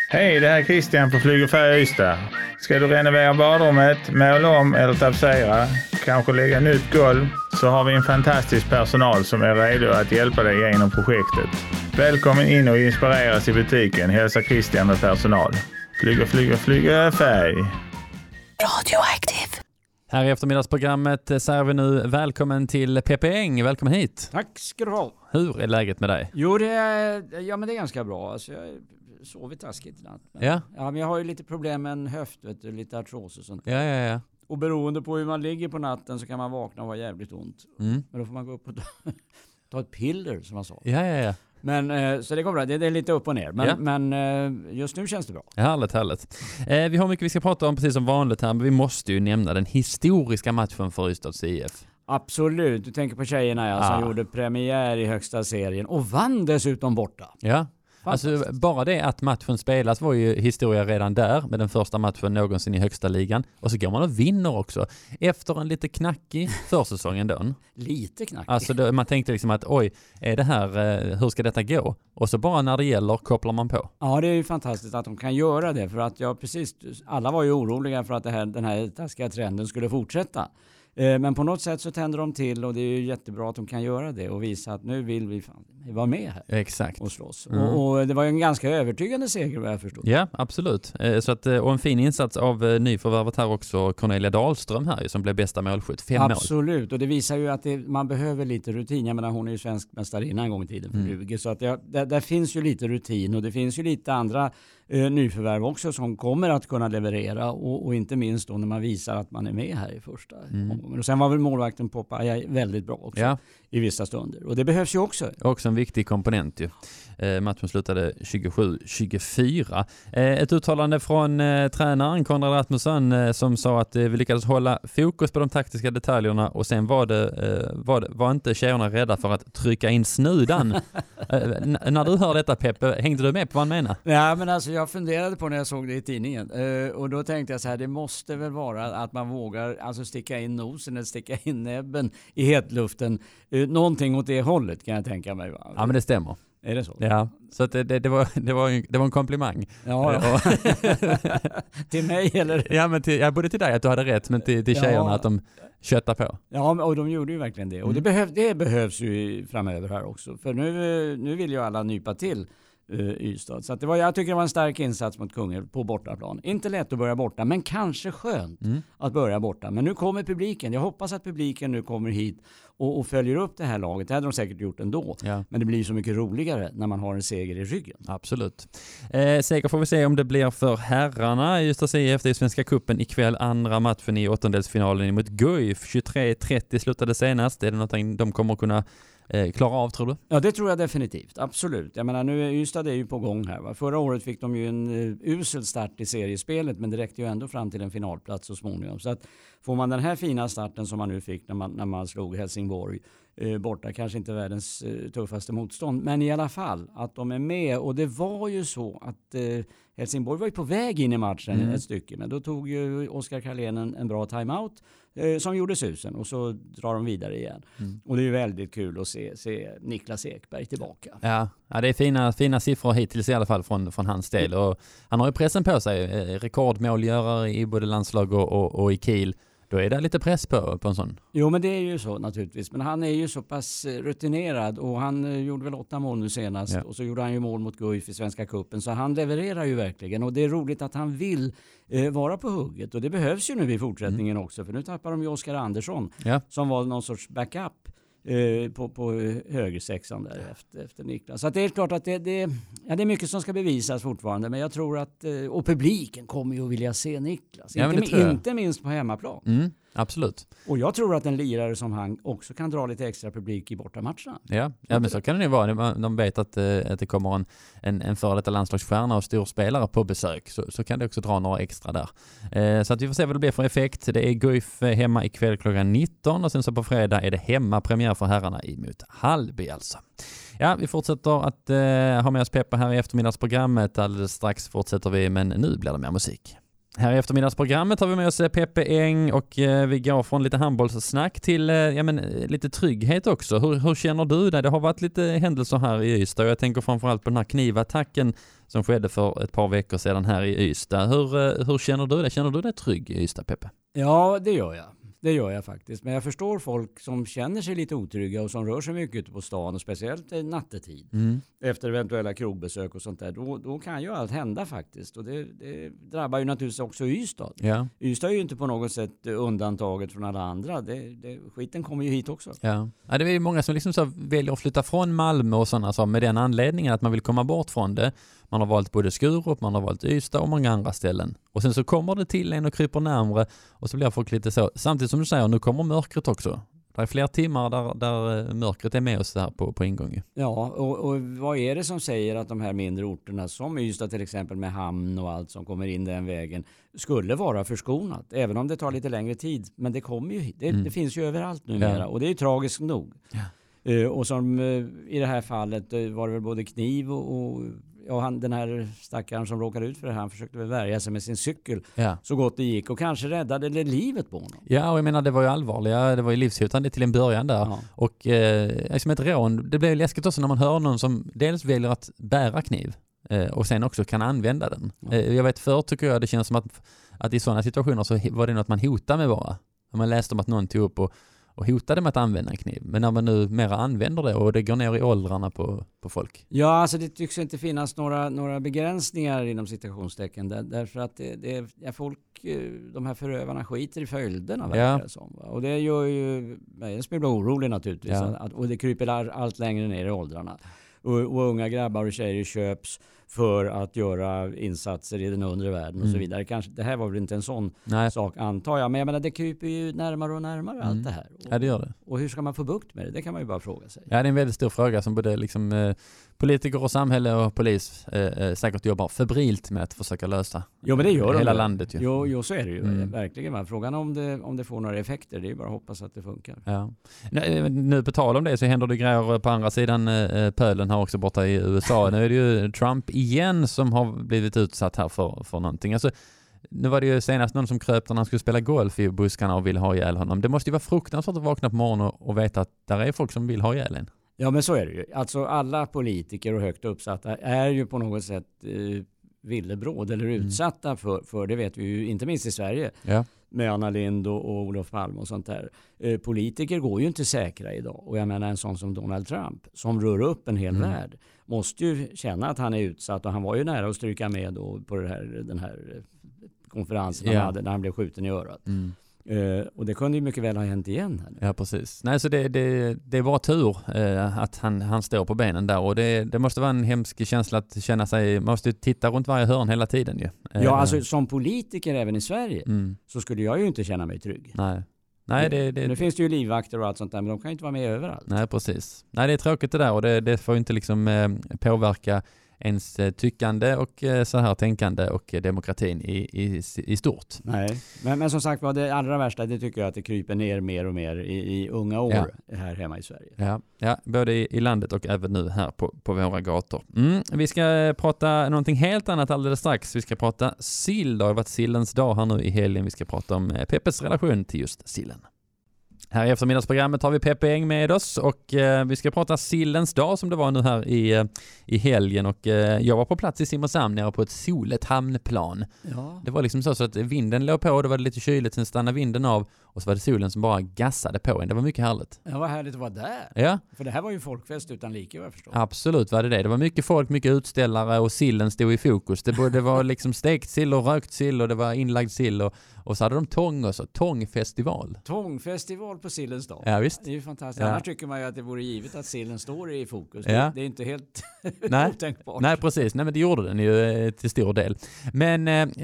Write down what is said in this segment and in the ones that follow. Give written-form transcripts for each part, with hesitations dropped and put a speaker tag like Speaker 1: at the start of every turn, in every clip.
Speaker 1: Hej, det här är Christian på Flyg och Färg Ystad. Ska du renovera badrummet, måla om eller tapetsera, kanske lägga nytt golv, så har vi en fantastisk personal som är redo att hjälpa dig genom projektet. Välkommen in och inspireras i butiken, hälsa Christian med personal. Flyga färg.
Speaker 2: Radioaktiv.
Speaker 3: Här i eftermiddagsprogrammet säger vi nu välkommen till Peppe Eng. Välkommen hit.
Speaker 4: Tack ska du ha.
Speaker 3: Hur är läget med dig?
Speaker 4: Jo, det är ganska bra. Alltså, jag sover taskigt i natt.
Speaker 3: Ja.
Speaker 4: Ja, men jag har ju lite problem med en höft, vet du, lite artros och sånt.
Speaker 3: Ja.
Speaker 4: Och beroende på hur man ligger på natten så kan man vakna och ha jävligt ont.
Speaker 3: Mm.
Speaker 4: Men då får man gå upp och ta ett piller, som man sa.
Speaker 3: Ja.
Speaker 4: Men så det går bra. Det är lite upp och ner. Men just nu känns det bra.
Speaker 3: Härligt. Vi har mycket vi ska prata om precis som vanligt här, men vi måste ju nämna den historiska matchen för Ystads IF.
Speaker 4: Absolut. Du tänker på tjejerna som gjorde premiär i högsta serien och vann dessutom borta.
Speaker 3: Ja. Alltså bara det att matchen spelas var ju historia redan där med den första matchen någonsin i högsta ligan. Och så går man och vinner också. Efter en lite knackig försäsong ändå.
Speaker 4: Lite knackig.
Speaker 3: Alltså man tänkte liksom att är det här, hur ska detta gå? Och så bara när det gäller kopplar man på.
Speaker 4: Ja, det är ju fantastiskt att de kan göra det. För att alla var ju oroliga för att den här taskiga trenden skulle fortsätta. Men på något sätt så tänder de till och det är ju jättebra att de kan göra det och visa att nu vill vi vara med här.
Speaker 3: Exakt.
Speaker 4: Och slåss. Och det var ju en ganska övertygande seger vad jag förstod.
Speaker 3: Ja, absolut. Så att, och en fin insats av nyförvärvet här också, Cornelia Dahlström här som blev bästa målskytt. 5 mål.
Speaker 4: Absolut, och det visar ju att man behöver lite rutin. Jag menar, hon är ju svensk mästarinna en gång i tiden för Luge. Så att där finns ju lite rutin och det finns ju lite andra nyförvärv också som kommer att kunna leverera och inte minst då när man visar att man är med här i första omgången. Och sen var väl målvakten Poppa väldigt bra också i vissa stunder. Och det behövs ju också.
Speaker 3: Också en viktig komponent ju. Matchen slutade 27-24. Ett uttalande från tränaren Konrad Rasmussen som sa att vi lyckades hålla fokus på de taktiska detaljerna och sen var inte tjejerna rädda för att trycka in snudan. När du hör detta, Peppe, hängde du med på vad han menar?
Speaker 4: Ja, men alltså jag funderade på när jag såg det i tidningen och då tänkte jag så här, det måste väl vara att man vågar alltså sticka in nosen eller sticka in näbben i hetluften. Någonting åt det hållet kan jag tänka mig. Va?
Speaker 3: Ja, men det stämmer.
Speaker 4: Är det så?
Speaker 3: Ja, så att det var en komplimang.
Speaker 4: Ja. Till mig eller?
Speaker 3: Ja, men både till dig att du hade rätt, men till tjejerna att de köttar på.
Speaker 4: Ja, och de gjorde ju verkligen det. Och det behövs ju framöver här också. För nu vill ju alla nypa till Ystad. Så att jag tycker det var en stark insats mot Kungälv på bortaplan. Inte lätt att börja borta, men kanske skönt att börja borta. Men nu kommer publiken. Jag hoppas att publiken nu kommer hit och följer upp det här laget. Det hade de säkert gjort ändå. Ja. Men det blir så mycket roligare när man har en seger i ryggen.
Speaker 3: Absolut. Seger får vi se om det blir för herrarna. Just efter Svenska cupen ikväll, andra matchen i åttondelsfinalen mot Guif. 23-30 slutade senast. Är det någonting de kommer kunna klara av, tror du?
Speaker 4: Ja, det tror jag definitivt. Absolut. Jag menar, nu är Ystad ju på gång här. Va? Förra året fick de ju en usel start i seriespelet, men det räckte ju ändå fram till en finalplats så småningom. Så att får man den här fina starten som man nu fick när man slog Helsingborg borta, kanske inte världens tuffaste motstånd, men i alla fall att de är med. Och det var ju så att Helsingborg var ju på väg in i matchen ett stycke, men då tog ju Oskar Karlén en bra timeout som gjorde susen och så drar de vidare igen. Och det är ju väldigt kul att se Niklas Ekberg tillbaka.
Speaker 3: Ja, det är fina siffror hittills i alla fall från hans del. Och han har ju pressen på sig. Rekordmålgörare i både landslag och i Kiel. Då är det lite press på en sån.
Speaker 4: Jo, men det är ju så naturligtvis. Men han är ju så pass rutinerad och han gjorde väl 8 mål nu senast. Ja. Och så gjorde han ju mål mot Guif i Svenska cupen. Så han levererar ju verkligen. Och det är roligt att han vill vara på hugget. Och det behövs ju nu i fortsättningen också. För nu tappar de ju Oskar Andersson som var någon sorts backup på högersexan där efter Niklas. Så att det är klart att det är mycket som ska bevisas fortfarande, men jag tror att och publiken kommer ju att vilja se Niklas. Inte minst på hemmaplan.
Speaker 3: Absolut.
Speaker 4: Och jag tror att en lirare som han också kan dra lite extra publik i bortamatcherna.
Speaker 3: Ja, men så kan det ju vara. De vet att det kommer en före detta landslagsstjärna och storspelare på besök, så kan det också dra några extra där. Så att vi får se vad det blir för effekt. Det är Guif hemma ikväll klockan 19 och sen så på fredag är det hemma premiär för herrarna mot Hallby alltså. Ja, vi fortsätter att ha med oss Peppa här i eftermiddagsprogrammet. Alldeles strax fortsätter vi, men nu blir det mer musik. Här i eftermiddagsprogrammet har vi med oss Peppe Eng och vi går från lite handbollssnack till lite trygghet också. Hur känner du dig? Det har varit lite händelser här i Ystad och jag tänker framförallt på den här knivattacken som skedde för ett par veckor sedan här i Ystad. Hur känner du dig? Känner du dig trygg i Ystad, Peppe?
Speaker 4: Ja, det gör jag. Det gör jag faktiskt. Men jag förstår folk som känner sig lite otrygga och som rör sig mycket ute på stan och speciellt nattetid. Efter eventuella krogbesök och sånt där. Då kan ju allt hända faktiskt. Och det drabbar ju naturligtvis också Ystad.
Speaker 3: Ja.
Speaker 4: Ystad är ju inte på något sätt undantaget från alla andra. Skiten kommer ju hit också.
Speaker 3: Ja, det är ju många som liksom så väljer att flytta från Malmö och sådana så med den anledningen att man vill komma bort från det. Man har valt både Skurup, man har valt Ystad och många andra ställen. Och sen så kommer det till en och kryper närmare och så blir folk lite så. Samtidigt som du säger, nu kommer mörkret också. Det är fler timmar där mörkret är med oss där på ingång.
Speaker 4: Ja, och vad är det som säger att de här mindre orterna som Ystad till exempel med hamn och allt som kommer in den vägen skulle vara förskonat? Även om det tar lite längre tid. Men det kommer ju, det finns ju överallt numera och det är ju tragiskt nog. Ja. Och som i det här fallet var det väl både kniv och den här stackaren som råkade ut för det här, han försökte väl värja sig med sin cykel så gott det gick och kanske räddade det livet på honom. Ja, och jag menar det var ju allvarliga, det var ju livshotande till en början där. Ja. Och som ett rån, det blev läskigt också när man hör någon som dels väljer att bära kniv och sen också kan använda den. Ja. Jag vet förr tycker jag det känns som att i sådana situationer så var det något man hotade med bara. Man läste om att någon tog upp och hotade med att använda en kniv. Men när man nu mera använder det och det går ner i åldrarna på folk. Ja, alltså det tycks inte finnas några begränsningar inom citationstecken. Därför att folk, de här förövarna skiter i följderna. Ja. Och det gör ju mig orolig naturligtvis. Ja. Och det kryper allt längre ner i åldrarna. Och unga grabbar och tjejer köps för att göra insatser i den undre världen och så vidare. Kanske, det här var väl inte en sån sak antar jag. Men jag menar, det kryper ju närmare och närmare allt det här. Ja, det gör det. Och hur ska man få bukt med det? Det kan man ju bara fråga sig. Ja, det är en väldigt stor fråga som både liksom, politiker och samhälle och polis säkert jobbar febrilt med att försöka lösa. Jo, men det gör hela landet ju. Jo, så är det ju. Verkligen. Frågan om det får några effekter, det är ju bara att hoppas att det funkar. Ja. Nu på tal om det så händer det grejer på andra sidan pölen här också borta i USA. Nu är det ju Trump igen som har blivit utsatt här för någonting. Alltså, nu var det ju senast någon som kröp när han skulle spela golf i buskarna och ville ha ihjäl honom. Det måste ju vara fruktansvärt att vakna på morgonen och veta att där är folk som vill ha ihjäl en. Ja, men så är det ju. Alltså alla politiker och högt uppsatta är ju på något sätt villebråd eller utsatta för det vet vi ju inte minst i Sverige. Ja. Med Anna Lindh och Olof Palme och sånt där. Politiker går ju inte säkra idag. Och jag menar en sån som Donald Trump som rör upp en hel värld måste ju känna att han är utsatt. Och han var ju nära att stryka med då på den här konferensen han hade när han blev skjuten i örat. Och det kunde ju mycket väl ha hänt igen här nu. Ja, precis. Nej, så det är bara tur att han står på benen där. Och det måste vara en hemsk känsla att känna sig, man måste titta runt varje hörn hela tiden ju. Ja, alltså som politiker även i Sverige så skulle jag ju inte känna mig trygg. Nej, nu finns det ju livvakter och allt sånt där, men de kan ju inte vara med överallt. Nej, precis. Nej, det är tråkigt det där och det får ju inte liksom påverka ens tyckande och så här tänkande och demokratin i stort. Nej, men som sagt var det allra värsta, det tycker jag att det kryper ner mer och mer i unga år här hemma i Sverige. Ja, både i landet och även nu här på våra gator. Vi ska prata någonting helt annat alldeles strax. Vi ska prata sill. Det har varit sillens dag här nu i helgen. Vi ska prata om Peppes relation till just sillen. Här i eftermiddagsprogrammet har vi Peppe Eng med oss och vi ska prata sillens dag som det var nu här i helgen och jag var på plats i Simrishamn nere på ett soligt hamnplan. Ja. Det var liksom så att vinden låg på och det var lite kyligt, sen stannade vinden av och så var det solen som bara gassade på en. Det var mycket härligt. Det var härligt att vara där. Ja. För det här var ju folkfest utan like, vad jag förstår. Absolut var det. Det var mycket folk, mycket utställare och sillen stod i fokus. Det var liksom stekt sill och rökt sill och det var inlagd sill och så hade de tång också. Tångfestival. Tångfestival på sillens dag. Ja, visst. Det är ju fantastiskt. Annars tycker man ju att det vore givet att sillen står i fokus. Ja. Det är inte helt otänkbart. Nej, precis. Nej, men det gjorde den ju till stor del. Men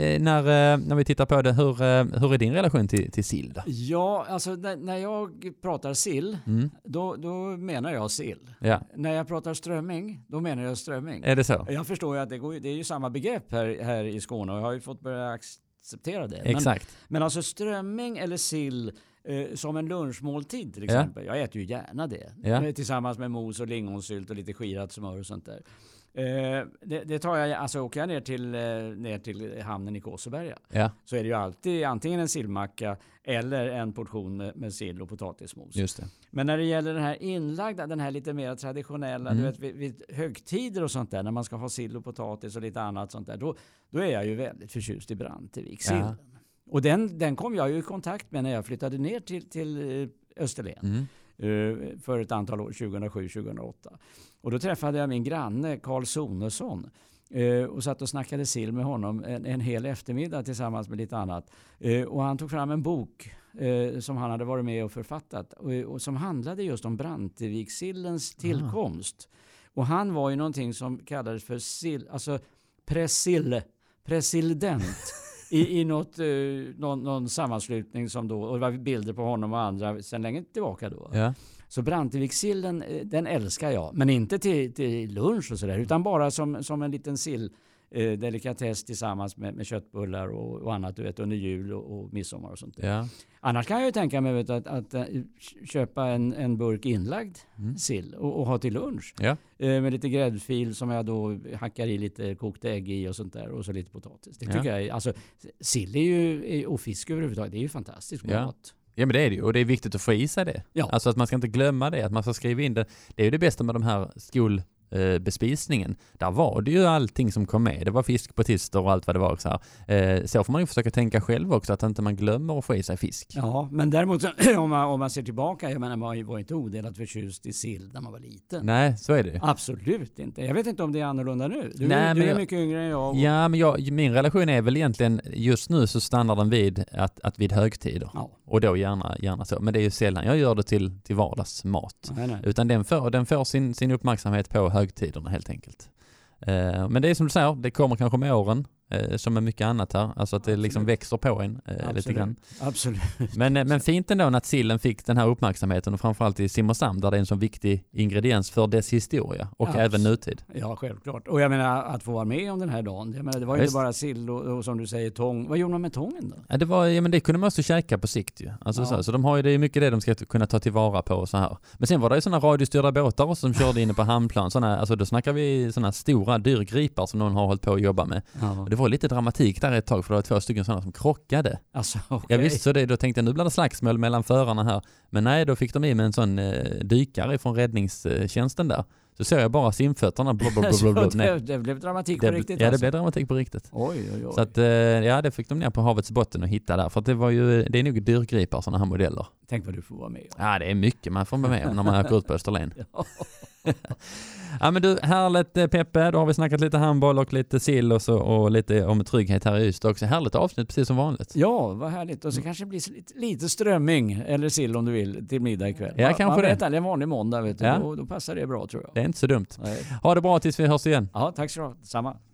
Speaker 4: när vi tittar på det, hur är din relation till sill då? Ja, alltså när jag pratar sill, då menar jag sill. Ja. När jag pratar strömming, då menar jag strömming. Är det så? Jag förstår ju att det är ju samma begrepp här i Skåne och jag har ju fått börja acceptera det. Exakt. Men alltså strömming eller sill som en lunchmåltid till exempel. Jag äter ju gärna det. Ja. Tillsammans med mos och lingonsylt och lite skirat smör och sånt där. Det tar jag, alltså åker jag ner till hamnen i Kåseberga,
Speaker 3: Ja,
Speaker 4: så är det ju alltid antingen en sillmacka eller en portion med sill och potatismos.
Speaker 3: just det.
Speaker 4: Men när det gäller den här inlagda, den här lite mer traditionella, du vet, vid högtider och sånt där, när man ska ha sill och potatis och lite annat sånt där, då är jag ju väldigt förtjust i Branteviksillen.
Speaker 3: Ja.
Speaker 4: Och den kom jag ju i kontakt med när jag flyttade ner till Österlen. För ett antal år, 2007-2008. Och då träffade jag min granne Carl Sonesson och satt och snackade sill med honom en hel eftermiddag tillsammans med lite annat. Och han tog fram en bok som han hade varit med och författat och som handlade just om Brantevikssillens tillkomst. Och han var ju någonting som kallades för president i någon sammanslutning som då, och det var bilder på honom och andra sedan länge tillbaka då.
Speaker 3: Ja.
Speaker 4: Så Branteviksillen, den älskar jag, men inte till lunch och sådär, utan bara som en liten delikatess tillsammans med köttbullar och annat, du vet, under jul och midsommar och sånt där.
Speaker 3: Ja.
Speaker 4: Annars kan jag ju tänka mig att köpa en burk inlagd sill och ha till lunch.
Speaker 3: Ja.
Speaker 4: Med lite gräddfil som jag då hackar i lite kokta ägg i och sånt där, och så lite potatis. Det tycker jag, alltså sill är ju, och fisk överhuvudtaget, det är ju fantastisk mat.
Speaker 3: Ja, men det är det ju. Och det är viktigt att få i sig det.
Speaker 4: Ja.
Speaker 3: Alltså att man ska inte glömma det, att man ska skriva in det. Det är ju det bästa med de här bespisningen. Där var det ju allting som kom med. Det var fisk på tister och allt vad det var också här. Så får man ju försöka tänka själv också, att inte man glömmer att få i sig fisk.
Speaker 4: Ja, men däremot om man ser tillbaka, jag menar, man var inte odelat förtjust i sill när man var liten.
Speaker 3: Nej, så är det.
Speaker 4: Absolut inte. Jag vet inte om det är annorlunda nu. Du
Speaker 3: Nej,
Speaker 4: är mycket yngre än jag.
Speaker 3: Ja, men min relation är väl egentligen, just nu så stannar den vid att vid högtider.
Speaker 4: Ja.
Speaker 3: Och då gärna så. Men det är ju sällan jag gör det till vardagsmat.
Speaker 4: Nej.
Speaker 3: Utan den får sin uppmärksamhet på högtiderna helt enkelt. Men det är som du säger, det kommer kanske med åren. Som är mycket annat här. Alltså att det liksom växer på en lite grann.
Speaker 4: Absolut.
Speaker 3: Men fint ändå att sillen fick den här uppmärksamheten, och framförallt i Simrishamn där det är en så viktig ingrediens för dess historia och även nutid.
Speaker 4: Ja, självklart. Och jag menar, att få vara med om den här dagen. Jag menar, det var ju inte bara sill och som du säger tång. Vad gjorde man med tången då?
Speaker 3: Ja, men det kunde man också käka på sikt ju. Alltså så de har ju, det är mycket det de ska kunna ta tillvara på och så här. Men sen var det ju sådana radiostyrda båtar också som körde inne på hamnplan. Alltså då snackar vi sådana stora dyrgripar som någon har hållit på att jobba med.
Speaker 4: Ja.
Speaker 3: Och det var lite dramatik där ett tag, för det var 2 stycken sådana som krockade.
Speaker 4: Alltså, okay.
Speaker 3: Ja visst, så då tänkte jag, nu blir det slagsmål mellan förarna här. Men nej, då fick de i med en sån dykare från räddningstjänsten där. Så såg jag bara simfötterna.
Speaker 4: Det blev dramatik på riktigt.
Speaker 3: Ja,
Speaker 4: alltså.
Speaker 3: det blev dramatik på riktigt.
Speaker 4: Oj.
Speaker 3: Så att, det fick de ner på havets botten och hitta där. För att det är nog dyrgripar, sådana här modeller.
Speaker 4: Tänk vad du får vara med om.
Speaker 3: Ja, det är mycket man får vara med om när man åker ut på Österlen. Ja, men du, härligt Peppe. Då har vi snackat lite handboll och lite sill och lite om trygghet här i Ystad också. Härligt avsnitt, precis som vanligt.
Speaker 4: Ja, vad härligt. Och så kanske det blir lite strömming eller sill om du vill till middag ikväll.
Speaker 3: Ja, kanske
Speaker 4: man
Speaker 3: det.
Speaker 4: vet, en vanlig måndag, vet du.
Speaker 3: Ja.
Speaker 4: Då passar det bra, tror jag.
Speaker 3: Det är inte så dumt.
Speaker 4: Nej.
Speaker 3: Ha det bra tills vi hörs igen.
Speaker 4: Ja, tack så du ha. Samma.